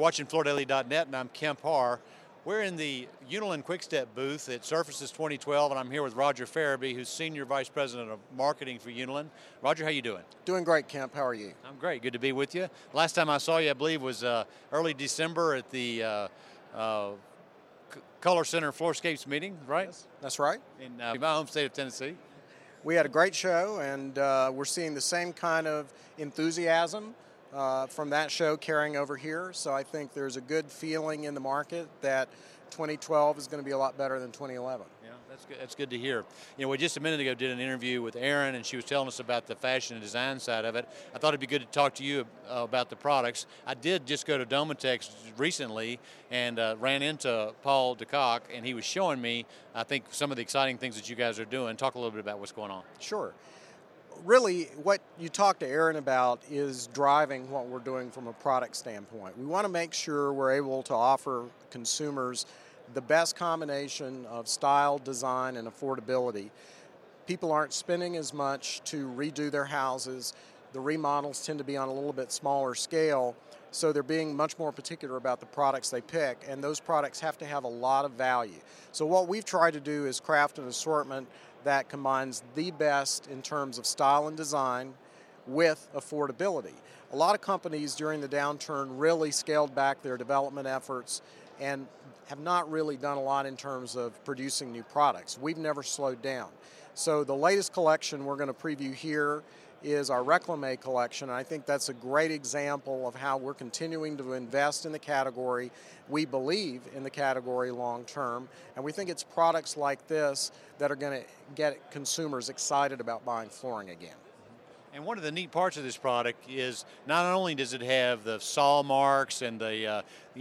watching FloorDaily.net, and I'm Kemp Harr. We're in the Unilin Quickstep booth at Surfaces 2012, and I'm here with Roger Farabee, who's Senior Vice President of Marketing for Unilin. Roger, how you doing? Doing great, Kemp. How are you? I'm great. Good to be with you. Last time I saw you, I believe, was early December at the Color Center Floorscapes meeting, right? Yes, that's right. In my home state of Tennessee. We had a great show, and we're seeing the same kind of enthusiasm from that show carrying over here. So I think there's a good feeling in the market that 2012 is going to be a lot better than 2011. Yeah, that's good. That's good to hear. You know, we just a minute ago did an interview with Erin, and she was telling us about the fashion and design side of it. I thought it'd be good to talk to you about the products. I did just go to Domotex recently and ran into Paul DeCock, and he was showing me, I think, some of the exciting things that you guys are doing. Talk a little bit about what's going on. Sure. Really, what you talked to Erin about is driving what we're doing from a product standpoint. We want to make sure we're able to offer consumers the best combination of style, design, and affordability. People aren't spending as much to redo their houses. The remodels tend to be on a little bit smaller scale, so they're being much more particular about the products they pick, and those products have to have a lot of value. So what we've tried to do is craft an assortment that combines the best in terms of style and design with affordability. A lot of companies during the downturn really scaled back their development efforts and have not really done a lot in terms of producing new products. We've never slowed down. So the latest collection we're going to preview here is our Reclame collection. And I think that's a great example of how we're continuing to invest in the category. We believe in the category long term, and we think it's products like this that are going to get consumers excited about buying flooring again. And one of the neat parts of this product is not only does it have the saw marks and the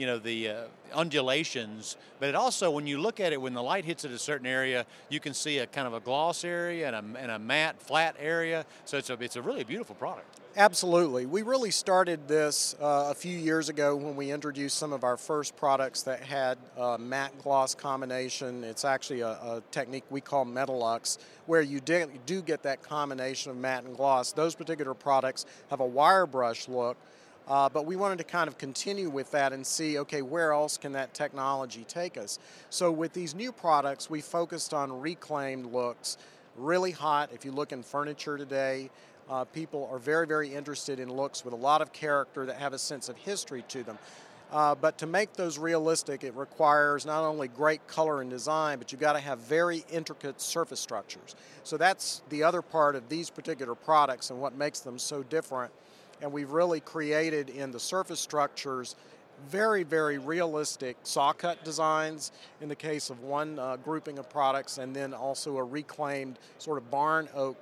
undulations, but it also, when you look at it, when the light hits at a certain area, you can see a kind of a gloss area and a matte flat area. So it's a really beautiful product. Absolutely. We really started this a few years ago when we introduced some of our first products that had matte gloss combination. It's actually a technique we call Metalux, where you do get that combination of matte and gloss. Those particular products have a wire brush look, but we wanted to kind of continue with that and see, okay, where else can that technology take us? So with these new products, we focused on reclaimed looks, really hot. If you look in furniture today, people are very, very interested in looks with a lot of character that have a sense of history to them. But to make those realistic, it requires not only great color and design, but you've got to have very intricate surface structures. So that's the other part of these particular products and what makes them so different. And we've really created in the surface structures very, very realistic saw cut designs in the case of one grouping of products, and then also a reclaimed sort of barn oak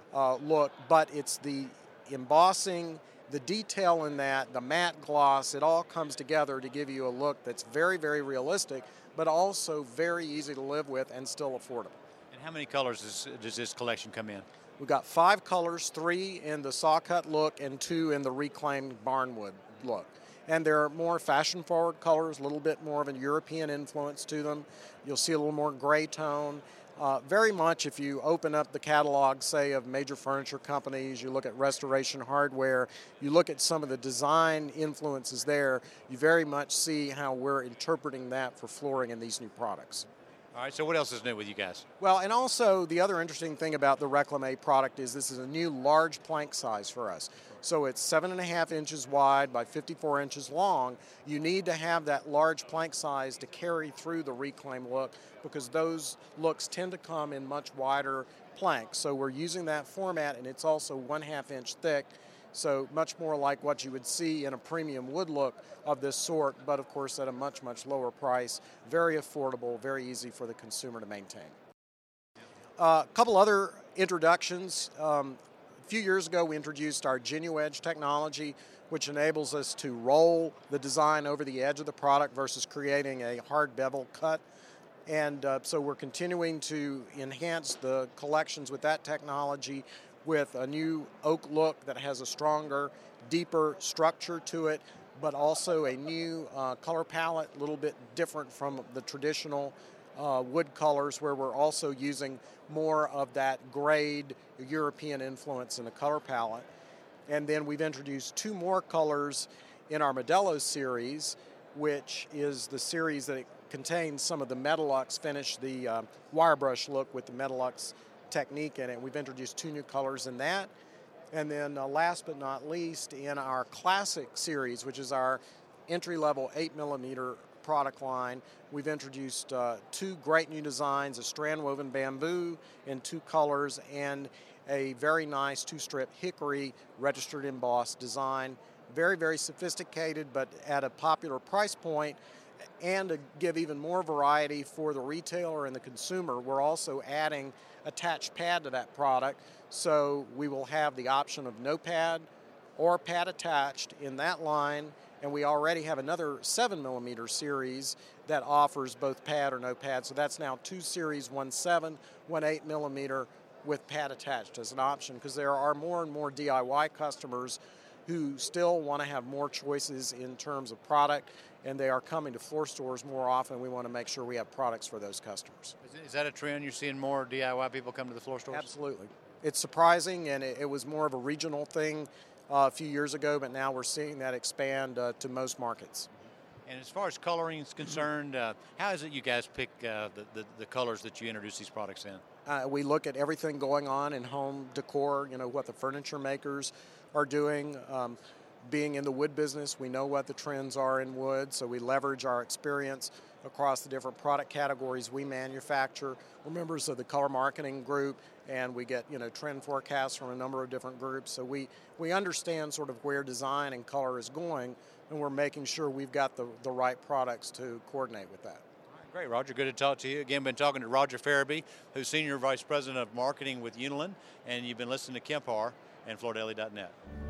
look, but it's the embossing, the detail in that, the matte gloss, it all comes together to give you a look that's very, very realistic, but also very easy to live with and still affordable. And how many colors does this collection come in? We've got 5 colors, 3 in the saw cut look and 2 in the reclaimed barnwood look. And they're more fashion-forward colors, a little bit more of a European influence to them. You'll see a little more gray tone. Very much if you open up the catalog, say, of major furniture companies, you look at Restoration Hardware, you look at some of the design influences there, you very much see how we're interpreting that for flooring in these new products. All right, so what else is new with you guys? Well, and also the other interesting thing about the Reclame product is this is a new large plank size for us. So it's 7.5 inches wide by 54 inches long. You need to have that large plank size to carry through the Reclame look because those looks tend to come in much wider planks. So we're using that format, and it's also 1/2 inch thick. So much more like what you would see in a premium wood look of this sort, but of course at a much, much lower price. Very affordable, very easy for the consumer to maintain. A couple other introductions. A few years ago we introduced our GenuEdge technology, which enables us to roll the design over the edge of the product versus creating a hard bevel cut. And so we're continuing to enhance the collections with that technology with a new oak look that has a stronger, deeper structure to it, but also a new color palette, a little bit different from the traditional wood colors, where we're also using more of that grayed European influence in the color palette. And then we've introduced 2 more colors in our Modelo series, which is the series that it contains some of the Metalux finish, the wire brush look with the Metalux technique in it. We've introduced 2 new colors in that. And then last but not least, in our Classic series, which is our entry-level 8mm product line, we've introduced 2 great new designs, a strand-woven bamboo in 2 colors, and a very nice 2-strip hickory registered embossed design. Very, very sophisticated, but at a popular price point. And to give even more variety for the retailer and the consumer, we're also adding attached pad to that product. So we will have the option of no pad or pad attached in that line. And we already have another 7mm series that offers both pad or no pad. So that's now 2 series, one 7, one 8mm with pad attached as an option, because there are more and more DIY customers who still want to have more choices in terms of product, and they are coming to floor stores more often. We want to make sure we have products for those customers. Is that a trend? You're seeing more DIY people come to the floor stores? Absolutely. It's surprising, and it was more of a regional thing a few years ago, but now we're seeing that expand to most markets. And as far as coloring is concerned, how is it you guys pick the colors that you introduce these products in? We look at everything going on in home decor, what the furniture makers are doing. Being in the wood business, we know what the trends are in wood, so we leverage our experience across the different product categories we manufacture. We're members of the color marketing group, and we get trend forecasts from a number of different groups. So we understand sort of where design and color is going, and we're making sure we've got the right products to coordinate with that. Great, Roger. Good to talk to you. Again, been talking to Roger Farabee, who's Senior Vice President of Marketing with Unilin, and you've been listening to Kemp Harr and FloorDaily.net.